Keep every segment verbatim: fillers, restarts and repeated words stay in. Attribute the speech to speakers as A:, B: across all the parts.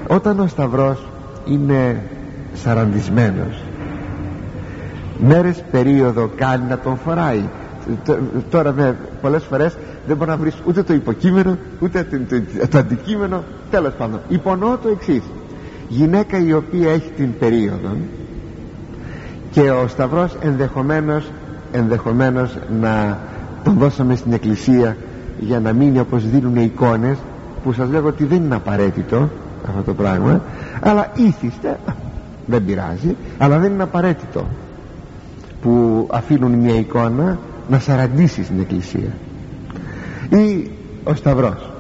A: Όταν ο σταυρός είναι σαραντισμένος, μέρες περίοδο κάνει να τον φοράει. Τώρα με πολλές φορές δεν μπορεί να βρεις ούτε το υποκείμενο ούτε το, το, το αντικείμενο. Τέλος πάντων, υπονοώ το εξής: γυναίκα η οποία έχει την περίοδο και ο σταυρός ενδεχομένως, ενδεχομένως να τον δώσαμε στην εκκλησία για να μείνει, όπως δίνουν εικόνες, που σας λέγω ότι δεν είναι απαραίτητο αυτό το πράγμα, αλλά ήθιστε, δεν πειράζει, αλλά δεν είναι απαραίτητο που αφήνουν μια εικόνα να σαραντήσει στην εκκλησία ή ο σταυρός.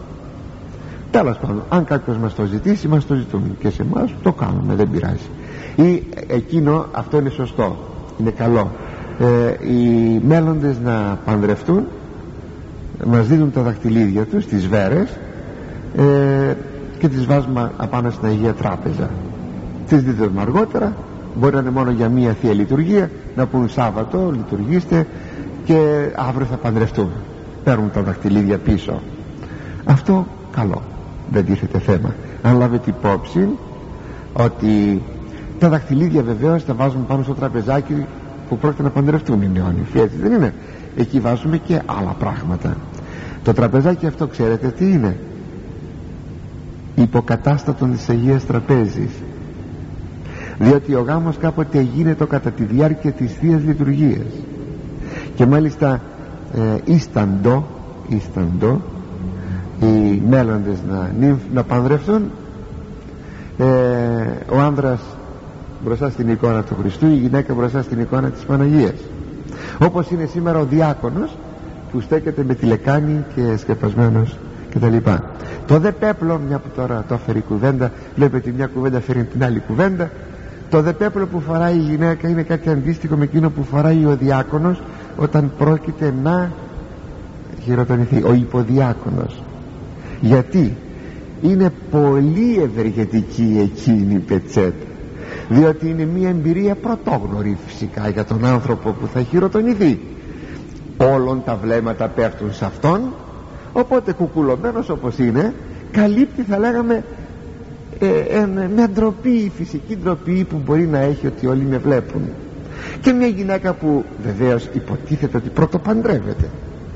A: Τέλος πάντων, αν κάποιος μας το ζητήσει, μας το ζητούμε και σε εμάς το κάνουμε, δεν πειράζει. Ή εκείνο, αυτό είναι σωστό, είναι καλό, ε, οι μέλλοντες να παντρευτούν μας δίνουν τα δακτυλίδια τους, τις βέρες, ε, και τις βάζουμε απάνω στην Αγία Τράπεζα. Τις δίδουμε αργότερα, μπορεί να είναι μόνο για μία Θεία Λειτουργία, να πούν Σάββατο λειτουργήστε και αύριο θα παντρευτούμε. Παίρνουν τα δακτυλίδια πίσω. Αυτό καλό, δεν τίθεται θέμα. Αν λάβετε υπόψη ότι τα δακτυλίδια βεβαίως τα βάζουμε πάνω στο τραπεζάκι που πρόκειται να παντρευτούν οι νεόνυμφοι, έτσι δεν είναι? Εκεί βάζουμε και άλλα πράγματα. Το τραπεζάκι αυτό ξέρετε τι είναι? Υποκατάστατον της Αγίας Τραπέζης, διότι ο γάμος κάποτε γίνεται κατά τη διάρκεια της Θείας Λειτουργίας και μάλιστα ε, ίσταντο, ίσταντο οι μέλλοντες να, να παντρευτούν, ε, ο άνδρας μπροστά στην εικόνα του Χριστού, η γυναίκα μπροστά στην εικόνα της Παναγίας, όπως είναι σήμερα ο διάκονος που στέκεται με τη λεκάνη και σκεπασμένος κτλ. Το δε πέπλο, μια που τώρα το έφερε η κουβέντα, βλέπετε μια κουβέντα φέρει την άλλη κουβέντα, το δε πέπλο που φοράει η γυναίκα είναι κάτι αντίστοιχο με εκείνο που φοράει ο διάκονος όταν πρόκειται να χειροτονηθεί, ο υποδιάκονος. Γιατί είναι πολύ ευεργετική εκείνη η πετσέτα, διότι είναι μια εμπειρία πρωτόγνωρη φυσικά για τον άνθρωπο που θα χειροτονηθεί. Όλων τα βλέμματα πέφτουν σε αυτόν, οπότε κουκουλωμένος όπως είναι καλύπτει, θα λέγαμε, ε, ε, μια ντροπή, φυσική ντροπή που μπορεί να έχει ότι όλοι με βλέπουν. Και μια γυναίκα που βεβαίως υποτίθεται ότι πρωτοπαντρεύεται,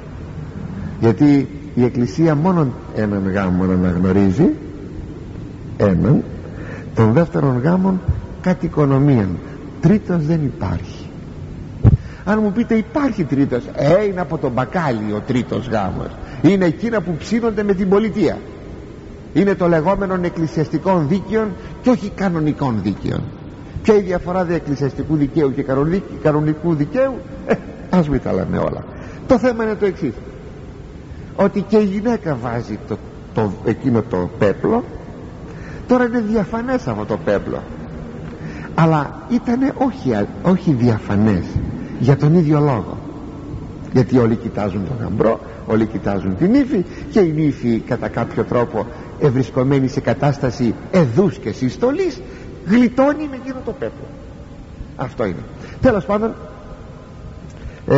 A: γιατί η Εκκλησία μόνον έναν γάμο αναγνωρίζει, έναν, τον δεύτερον γάμον κατ' οικονομίαν, τρίτος δεν υπάρχει. Αν μου πείτε υπάρχει τρίτος, ε, είναι από τον μπακάλι ο τρίτος γάμος, είναι εκείνα που ψήνονται με την πολιτεία, είναι το λεγόμενο εκκλησιαστικών δίκαιων και όχι κανονικών δίκαιων. Ποια η διαφορά δε εκκλησιαστικού δικαίου και κανονικού δικαίου? Ε, ας μην τα λέμε όλα. Το θέμα είναι το εξής, ότι και η γυναίκα βάζει το, το, εκείνο το πέπλο. Τώρα είναι διαφανές αυτό το πέπλο, αλλά ήτανε όχι, όχι διαφανές για τον ίδιο λόγο, γιατί όλοι κοιτάζουν τον γαμπρό, όλοι κοιτάζουν την ύφη, και η ύφη κατά κάποιο τρόπο ευρισκομένη σε κατάσταση εδούς και συστολής γλιτώνει με εκείνο το πέπλο. Αυτό είναι. Τέλος πάντων, ε,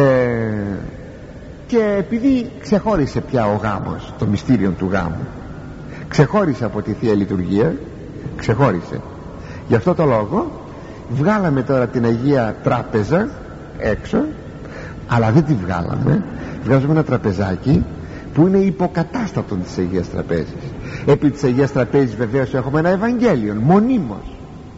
A: και επειδή ξεχώρισε πια ο γάμος, το μυστήριο του γάμου ξεχώρισε από τη Θεία Λειτουργία, ξεχώρισε, γι' αυτό το λόγο βγάλαμε τώρα την Αγία Τράπεζα έξω, αλλά δεν τη βγάλαμε, βγάζουμε ένα τραπεζάκι που είναι υποκατάστατον της Αγίας Τραπέζης. Επί της Αγίας Τραπέζης βεβαίως έχουμε ένα Ευαγγέλιο μονίμως.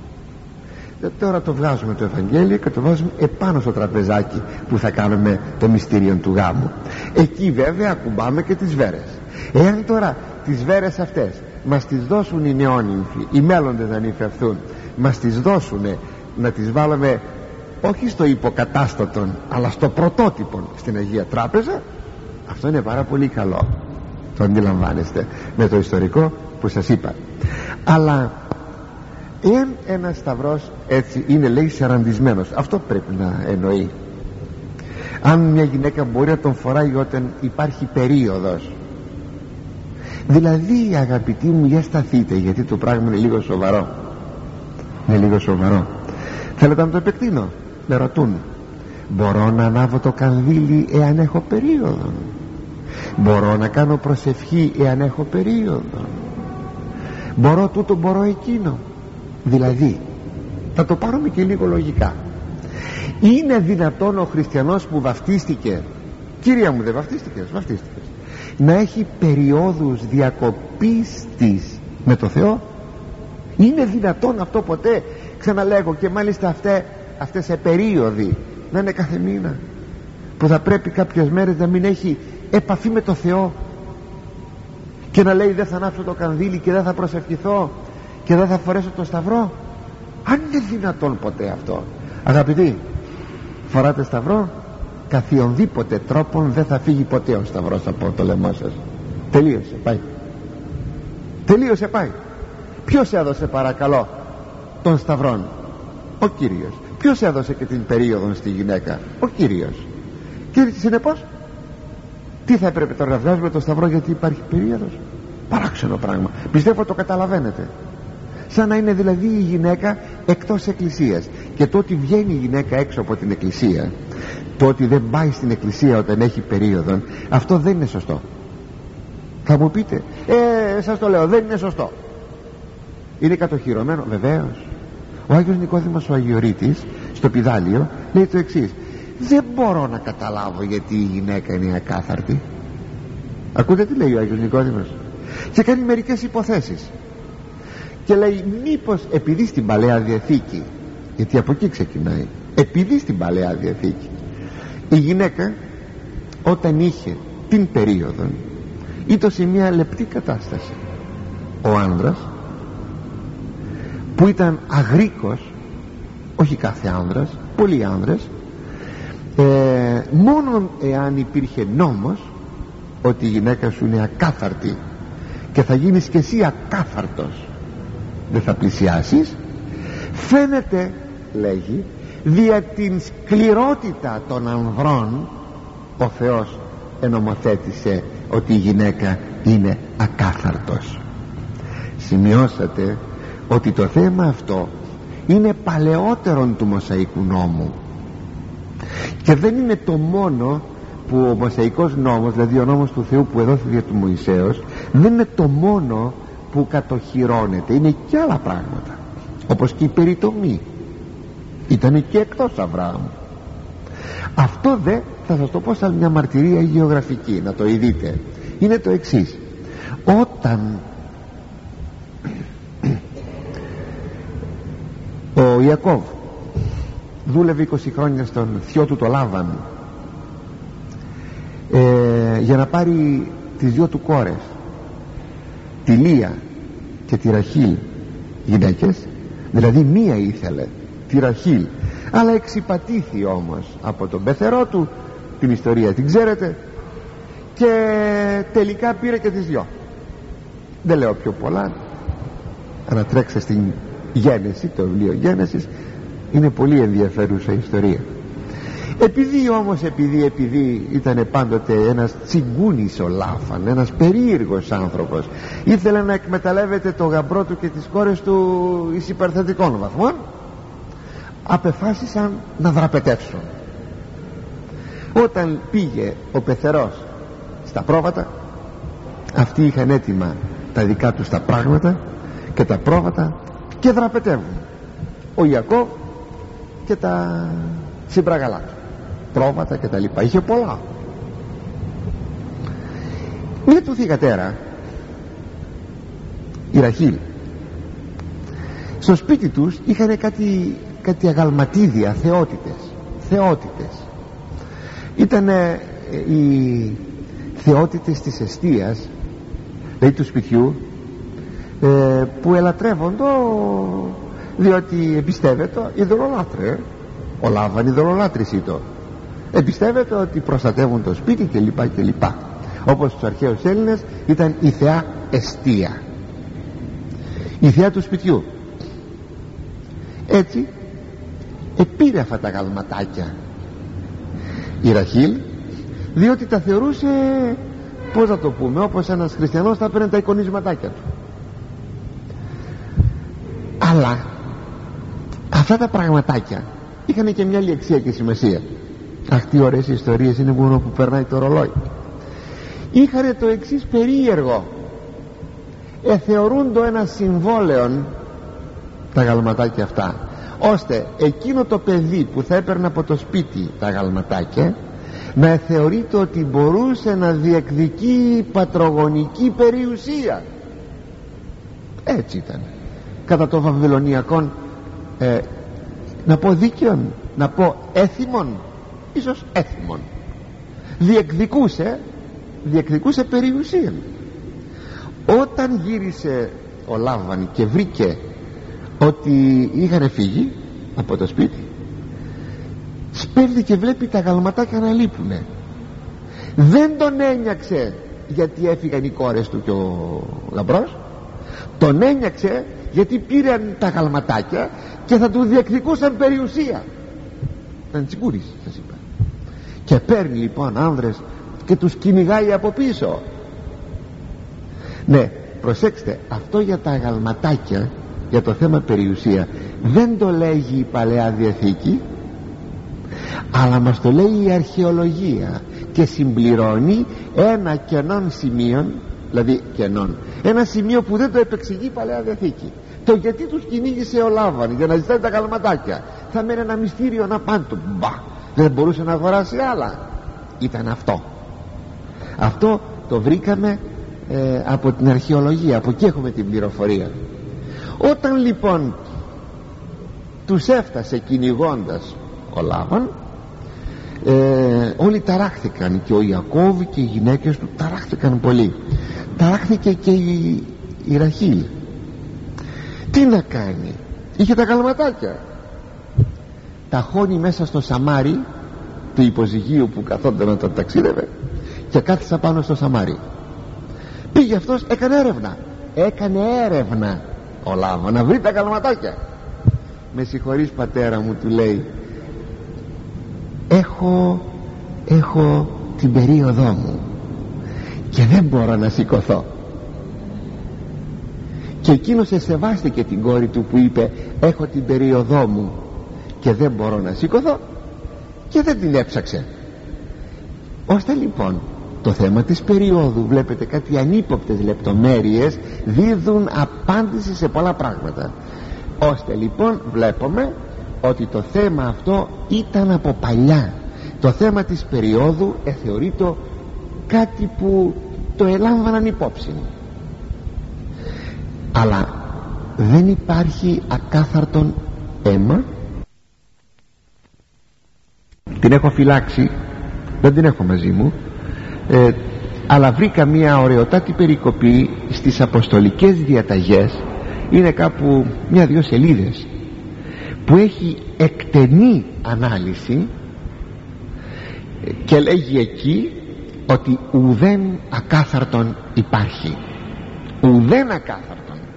A: Τώρα το βγάζουμε το Ευαγγέλιο και το βάζουμε επάνω στο τραπεζάκι που θα κάνουμε το μυστήριο του γάμου. Εκεί βέβαια ακουμπάμε και τις βέρες. Εάν τώρα τις βέρες αυτές μας τις δώσουν οι νεόνυμφοι, οι μέλλοντες να νυμφευθούν, μας τις δώσουν να τις βάλουμε όχι στο υποκατάστατον αλλά στο πρωτότυπο στην Αγία Τράπεζα, αυτό είναι πάρα πολύ καλό. Το αντιλαμβάνεστε με το ιστορικό που σας είπα. Αλλά εάν ένας σταυρός έτσι είναι, λέει, σαραντισμένος, αυτό πρέπει να εννοεί. Αν μια γυναίκα μπορεί να τον φοράει όταν υπάρχει περίοδος, δηλαδή, αγαπητοί μου, για σταθείτε, γιατί το πράγμα είναι λίγο σοβαρό, είναι λίγο σοβαρό. Θέλετε να το επεκτείνω? Με ρωτούν, μπορώ να ανάβω το κανδύλι εάν έχω περίοδο? Μπορώ να κάνω προσευχή εάν έχω περίοδο? μπορώ τούτο, μπορώ εκείνο. Δηλαδή θα το πάρουμε και λίγο λογικά. Είναι δυνατόν ο χριστιανός που βαφτίστηκε, κυρία μου δεν βαφτίστηκες, βαφτίστηκες, να έχει περιόδους διακοπής της με το Θεό? Είναι δυνατόν αυτό ποτέ? Ξαναλέγω, και μάλιστα αυτές, αυτές σε περίοδοι να είναι κάθε μήνα, που θα πρέπει κάποιες μέρες να μην έχει επαφή με το Θεό και να λέει δεν θα ανάψω το κανδύλι και δεν θα προσευχηθώ και δεν θα φορέσω το σταυρό? Αν είναι δυνατόν ποτέ αυτό? Αγαπητοί, φοράτε σταυρό, καθιονδήποτε τρόπον δεν θα φύγει ποτέ ο σταυρός από το λαιμό σας. Τελείωσε, πάει. Τελείωσε, πάει. Ποιος έδωσε παρακαλώ τον σταυρόν? Ο Κύριος. Ποιος έδωσε και την περίοδο στη γυναίκα? Ο Κύριος. Και συνεπώς τι θα έπρεπε τώρα να βγάζουμε το σταυρό γιατί υπάρχει περίοδος? Παράξενο πράγμα. Πιστεύω το καταλαβαίνετε. Σαν να είναι δηλαδή η γυναίκα εκτός εκκλησίας, και το ότι βγαίνει η γυναίκα έξω από την εκκλησία, το ότι δεν πάει στην εκκλησία όταν έχει περίοδον, αυτό δεν είναι σωστό. Θα μου πείτε, ε, σας το λέω, δεν είναι σωστό. Είναι κατοχυρωμένο? Βεβαίως. Ο Άγιος Νικόδημος ο Αγιορείτης στο Πηδάλιο λέει το εξής: δεν μπορώ να καταλάβω γιατί η γυναίκα είναι ακάθαρτη. Ακούτε τι λέει ο Άγιος Νικόδημος? Και κάνει μερικές υποθέσεις και λέει μήπως επειδή στην Παλαιά Διαθήκη, γιατί από εκεί ξεκινάει, επειδή στην Παλαιά Διαθήκη η γυναίκα όταν είχε την περίοδο ήταν σε μια λεπτή κατάσταση, ο άνδρας που ήταν αγρίκος, όχι κάθε άνδρας, πολλοί άνδρες, ε, μόνο εάν υπήρχε νόμος ότι η γυναίκα σου είναι ακάθαρτη και θα γίνεις και εσύ ακάθαρτος, δεν θα πλησιάσεις, φαίνεται, λέγει, δια την σκληρότητα των ανδρών ο Θεός ενομοθέτησε ότι η γυναίκα είναι ακάθαρτος. Σημειώσατε ότι το θέμα αυτό είναι παλαιότερον του Μωσαϊκού νόμου, και δεν είναι το μόνο που ο Μωσαϊκός νόμος, δηλαδή ο νόμος του Θεού που εδόθη δια του Μωυσέως, δεν είναι το μόνο που κατοχυρώνεται, είναι και άλλα πράγματα, όπως και η περιτομή ήταν και εκτός Αβραάμ. Αυτό δε θα σας το πω σαν μια μαρτυρία γεωγραφική, να το ειδείτε. Είναι το εξής: όταν ο Ιακώβ δούλευε είκοσι χρόνια στον θειό του το Λάβαν, ε, για να πάρει τις δυο του κόρες, τη Λία και τη Ραχήλ, γυναίκες, δηλαδή μία ήθελε, τη Ραχήλ, αλλά εξυπατήθη όμως από τον πεθερό του, την ιστορία την ξέρετε, και τελικά πήρε και τις δυο. Δεν λέω πιο πολλά, ανατρέξτε στην Γένεση, το βιβλίο Γένεσης, είναι πολύ ενδιαφέρουσα ιστορία. Επειδή όμως επειδή, επειδή ήταν πάντοτε ένας τσιγκούνης ο Λάφαν, ένας περίεργος άνθρωπος, ήθελε να εκμεταλλεύεται το γαμπρό του και τις κόρες του εις υπερθετικών βαθμών, απεφάσισαν να δραπετεύσουν. Όταν πήγε ο πεθερός στα πρόβατα, αυτοί είχαν έτοιμα τα δικά τους τα πράγματα και τα πρόβατα και δραπετεύουν. Ο Ιακώβ και τα συμπραγαλά του, πρόβατα και τα λοιπά, είχε πολλά. Μια του θυγατέρα, η Ραχήλ, στο σπίτι τους είχαν κάτι, κάτι αγαλματίδια, θεότητες, θεότητες. Ήταν ε, οι θεότητες της εστίας, δηλαδή του σπιτιού, ε, που ελατρεύοντο διότι εμπιστεύεται ειδωλολάτρε, ο Λάβαν ειδωλολάτρης ήτο, εμπιστεύεται ότι προστατεύουν το σπίτι κλπ κλπ. Όπως στους αρχαίους Έλληνες ήταν η θεά εστία, η θεά του σπιτιού. Έτσι επήρε αυτά τα γαλματάκια η Ραχήλ, διότι τα θεωρούσε, πώς να το πούμε, όπως ένας χριστιανός θα έπαιρνε τα εικονισματάκια του. Αλλά αυτά τα πραγματάκια είχαν και μια άλλη αξία και σημασία. Αχ, τι ωραίες ιστορίες είναι μόνο που περνάει το ρολόι. Είχαν το εξής περίεργο: εθεωρούν το ένα συμβόλαιο τα γαλματάκια αυτά, ώστε εκείνο το παιδί που θα έπαιρνε από το σπίτι τα γαλματάκια να εθεωρείται ότι μπορούσε να διεκδικεί πατρογονική περιουσία. Έτσι ήταν κατά το βαβυλωνιακό, ε, να πω δίκαιον, να πω έθιμον, ίσως έθιμον, διεκδικούσε διεκδικούσε περιουσία. Όταν γύρισε ο Λάβαν και βρήκε ότι είχαν φύγει από το σπίτι, σπέβδει και βλέπει τα γαλματάκια να λείπουνε. Δεν τον ένιαξε γιατί έφυγαν οι κόρες του και ο λαμπρός, τον ένιαξε γιατί πήραν τα γαλματάκια και θα του διεκδικούσαν περιουσία. Ήταν τσιγκούρης, σας είπα. Και παίρνει λοιπόν άνδρες και τους κυνηγάει από πίσω. Ναι, προσέξτε, αυτό για τα αγαλματάκια, για το θέμα περιουσία, δεν το λέγει η Παλαιά Διαθήκη, αλλά μας το λέει η αρχαιολογία και συμπληρώνει ένα κενόν σημείο, δηλαδή κενόν, ένα σημείο που δεν το επεξηγεί η Παλαιά Διαθήκη. Το γιατί τους κυνήγησε ο Λάβαν για να ζητάει τα γαλματάκια θα μένει ένα μυστήριο να πάνε του. Μπα, δεν μπορούσε να αγοράσει άλλα. Ήταν αυτό. Αυτό το βρήκαμε ε, από την αρχαιολογία, από εκεί έχουμε την πληροφορία. Όταν λοιπόν τους έφτασε κυνηγώντας ο Λάβαν, ε, όλοι ταράχθηκαν, και ο Ιακώβ και οι γυναίκες του ταράχθηκαν πολύ. Ταράχθηκε και η, η Ραχήλ. Τι να κάνει, είχε τα γαλματάκια, τα χώνει μέσα στο σαμάρι του υποζυγίου που καθόταν να τον ταξίδευε και κάθισα πάνω στο σαμάρι. Πήγε αυτός, έκανε έρευνα έκανε έρευνα ο Λάβα να βρει τα γαλματάκια. Με συγχωρείς πατέρα μου, του λέει, έχω έχω την περίοδό μου και δεν μπορώ να σηκωθώ. Και εκείνος εσεβάστηκε την κόρη του που είπε έχω την περίοδό μου και δεν μπορώ να σηκωθώ, και δεν την έψαξε. Ώστε λοιπόν το θέμα της περίοδου, βλέπετε, κάτι ανύποπτες λεπτομέρειες δίδουν απάντηση σε πολλά πράγματα. Ώστε λοιπόν βλέπουμε ότι το θέμα αυτό ήταν από παλιά. Το θέμα της περίοδου εθεωρείται κάτι που το ελάμβαναν υπόψη. Αλλά δεν υπάρχει ακάθαρτον αίμα. Την έχω φυλάξει, δεν την έχω μαζί μου, ε, αλλά βρήκα μια ωραιοτάτη περικοπή στις Αποστολικές Διαταγές, είναι κάπου μια-δυο σελίδες, που έχει εκτενή ανάλυση και λέγει εκεί ότι ουδέν ακάθαρτον υπάρχει, ουδέν ακάθαρτον.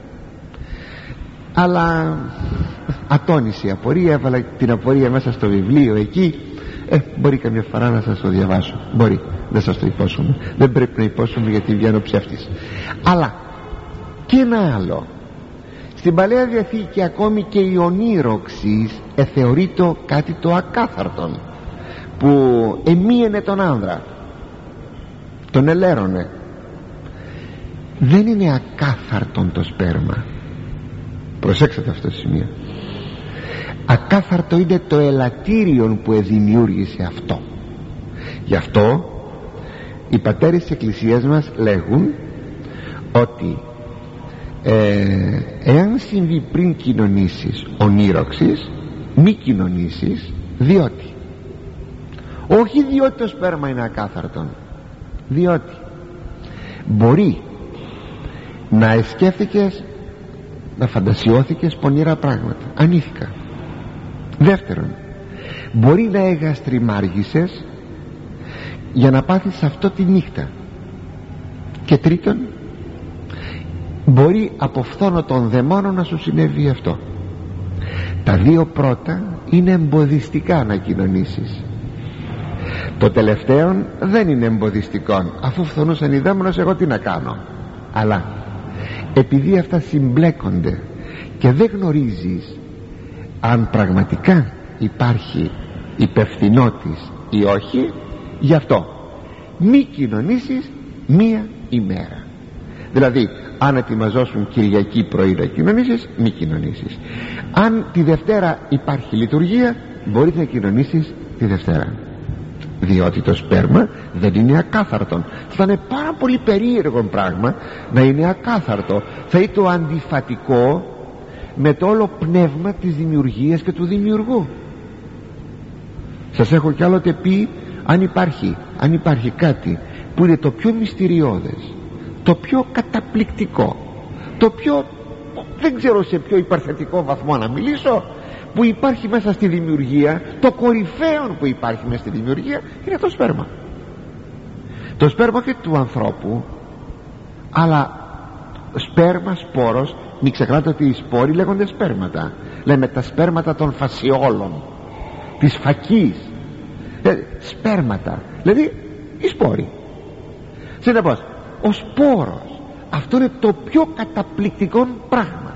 A: Αλλά ατώνησε η απορία, έβαλα την απορία μέσα στο βιβλίο εκεί. Ε, μπορεί καμιά φορά να σας το διαβάσω, μπορεί, δεν σας το υπόσχομαι, δεν πρέπει να υπόσχομαι γιατί βγαίνω ψεύτης. Αλλά και ένα άλλο, στην Παλαιά Διαθήκη ακόμη και η ονείροξη εθεωρείται κάτι το ακάθαρτον, που εμίαινε τον άνδρα, τον ελέρωνε. Δεν είναι ακάθαρτον το σπέρμα, προσέξτε αυτό το σημείο. Ακάθαρτο είναι το ελαττήριον που εδημιούργησε αυτό. Γι' αυτό οι πατέρες της Εκκλησίας μας λέγουν ότι ε, εάν συμβεί πριν κοινωνήσεις ονείροξης, μη κοινωνήσεις, διότι, όχι διότι το σπέρμα είναι ακάθαρτον, διότι μπορεί να εσκέφθηκες, να φαντασιώθηκες πονηρά πράγματα, ανήθικα. Δεύτερον, μπορεί να εγαστριμάργησες για να πάθεις αυτό τη νύχτα. Και τρίτον, μπορεί από φθόνο των δαιμόνων να σου συνέβη αυτό. Τα δύο πρώτα είναι εμποδιστικά να κοινωνήσεις. Το τελευταίο δεν είναι εμποδιστικό. Αφού φθονούσαν οι δαίμονες, εγώ τι να κάνω. Αλλά επειδή αυτά συμπλέκονται και δεν γνωρίζεις αν πραγματικά υπάρχει υπευθυνότης ή όχι, γι' αυτό μη κοινωνήσεις μία ημέρα. Δηλαδή αν ετοιμαζόσουν Κυριακή πρωί να κοινωνήσεις, μη κοινωνήσεις. Αν τη Δευτέρα υπάρχει λειτουργία, μπορείς να κοινωνήσεις τη Δευτέρα, διότι το σπέρμα δεν είναι ακάθαρτο. Θα είναι πάρα πολύ περίεργο πράγμα να είναι ακάθαρτο. Θα είναι το αντιφατικό με το όλο πνεύμα της δημιουργίας και του δημιουργού. Σας έχω κι άλλοτε πει, αν υπάρχει, αν υπάρχει κάτι που είναι το πιο μυστηριώδες, το πιο καταπληκτικό, το πιο, δεν ξέρω σε ποιο υπαρθετικό βαθμό να μιλήσω, που υπάρχει μέσα στη δημιουργία, το κορυφαίο που υπάρχει μέσα στη δημιουργία, είναι το σπέρμα. Το σπέρμα και του ανθρώπου, αλλά σπέρμα, σπόρος, μην ξεχνάτε ότι οι σπόροι λέγονται σπέρματα. Λέμε τα σπέρματα των φασιόλων, της φακής, ε, σπέρματα, δηλαδή οι σπόροι. Συνεπώς, ο σπόρος, αυτό είναι το πιο καταπληκτικό πράγμα.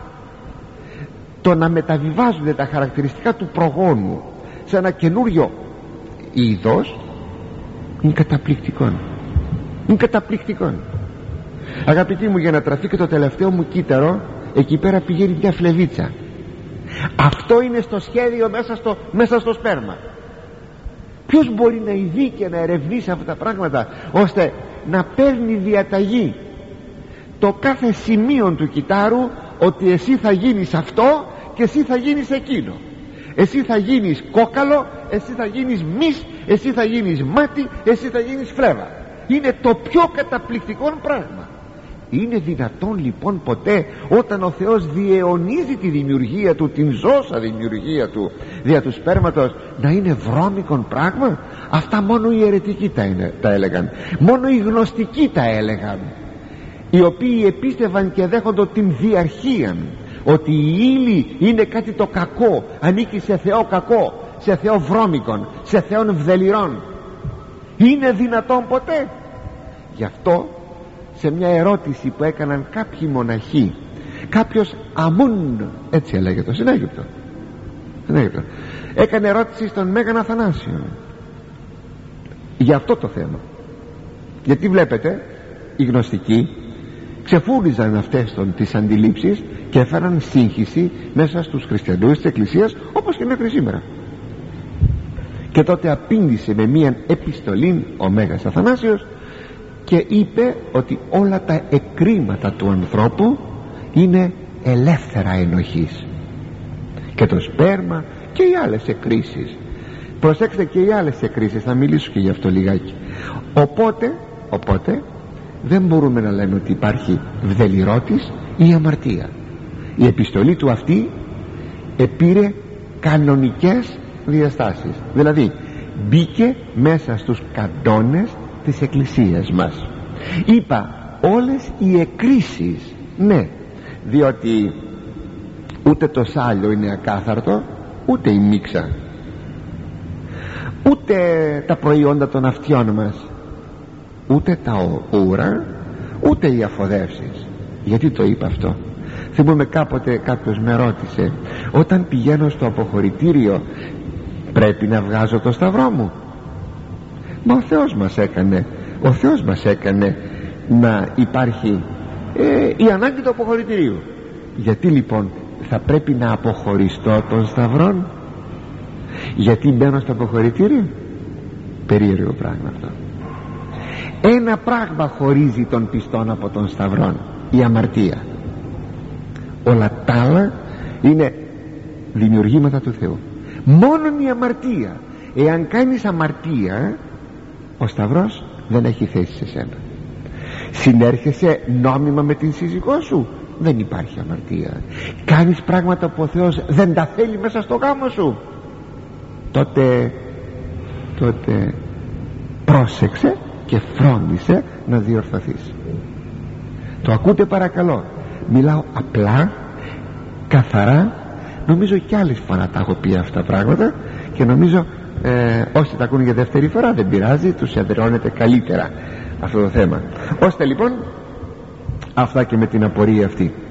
A: Το να μεταβιβάζονται τα χαρακτηριστικά του προγόνου σε ένα καινούριο είδος είναι καταπληκτικό. Είναι καταπληκτικό. Αγαπητοί μου, για να τραφεί και το τελευταίο μου κύτταρο, εκεί πέρα πηγαίνει μια φλεβίτσα. Αυτό είναι στο σχέδιο μέσα στο, μέσα στο σπέρμα. Ποιος μπορεί να ειδεί και να ερευνήσει αυτά τα πράγματα ώστε να παίρνει διαταγή το κάθε σημείο του κυτάρου, ότι εσύ θα γίνεις αυτό και εσύ θα γίνεις εκείνο, εσύ θα γίνεις κόκαλο, εσύ θα γίνεις μυς, εσύ θα γίνεις μάτι, εσύ θα γίνεις φλέβα. Είναι το πιο καταπληκτικό πράγμα. Είναι δυνατόν λοιπόν ποτέ, όταν ο Θεός διαιωνίζει τη δημιουργία του, την ζώσα δημιουργία του δια του σπέρματος, να είναι βρώμικον πράγμα? Αυτά μόνο οι αιρετικοί τα, είναι, τα έλεγαν, μόνο οι γνωστικοί τα έλεγαν, οι οποίοι επίστευαν και δέχονται την διαρχία, ότι η ύλη είναι κάτι το κακό, ανήκει σε Θεό κακό, σε Θεό βρώμικον, σε Θεόν βδελιρών. Είναι δυνατόν ποτέ? Γι' αυτό σε μια ερώτηση που έκαναν κάποιοι μοναχοί, κάποιος Αμούν, έτσι έλεγεται, στην Αίγυπτο, στην Αίγυπτο, έκανε ερώτηση στον Μέγαν Αθανάσιο για αυτό το θέμα. Γιατί βλέπετε, οι γνωστικοί ξεφούριζαν αυτές των, τις αντιλήψεις και έφεραν σύγχυση μέσα στους χριστιανούς της Εκκλησίας, όπως και μέχρι σήμερα. Και τότε απήντησε με μία επιστολή ο Μέγας Αθανάσιος και είπε ότι όλα τα εκκρήματα του ανθρώπου είναι ελεύθερα ενοχής, και το σπέρμα και οι άλλες εκκρίσεις. Προσέξτε, και οι άλλες εκκρίσεις, θα μιλήσω και γι' αυτό λιγάκι. Οπότε, οπότε δεν μπορούμε να λέμε ότι υπάρχει βδελιρότης ή αμαρτία. Η επιστολή του αυτή επήρε κανονικές διαστάσεις, δηλαδή μπήκε μέσα στους καντόνες της Εκκλησίας μας. Είπα όλες οι εκκρίσεις, ναι, διότι ούτε το σάλιο είναι ακάθαρτο, ούτε η μίξα, ούτε τα προϊόντα των αυτιών μας, ούτε τα ούρα, ούτε οι αφοδεύσεις. Γιατί το είπα αυτό? Θυμούμαι κάποτε κάποιος με ρώτησε, όταν πηγαίνω στο αποχωρητήριο πρέπει να βγάζω το σταυρό μου? Μα ο Θεός μας έκανε, ο Θεός μας έκανε να υπάρχει ε, η ανάγκη του αποχωρητηρίου. Γιατί λοιπόν θα πρέπει να αποχωριστώ των σταυρών? Γιατί μπαίνω στο αποχωρητήριο? Περίεργο πράγμα αυτό. Ένα πράγμα χωρίζει τον πιστόν από τον σταυρόν, η αμαρτία. Όλα τα άλλα είναι δημιουργήματα του Θεού. Μόνον η αμαρτία, εάν κάνεις αμαρτία, ο σταυρός δεν έχει θέση σε σένα. Συνέρχεσαι νόμιμα με την σύζυγό σου, δεν υπάρχει αμαρτία. Κάνεις πράγματα που ο Θεός δεν τα θέλει μέσα στο γάμο σου, τότε τότε πρόσεξε και φρόντισε να διορθωθείς. Το ακούτε παρακαλώ? Μιλάω απλά, καθαρά. Νομίζω κι άλλη φορά τα έχω πει αυτά τα πράγματα και νομίζω ε, όσοι τα ακούνε για δεύτερη φορά δεν πειράζει, τους εδραιώνεται καλύτερα αυτό το θέμα. Ώστε λοιπόν αυτά και με την απορία αυτή.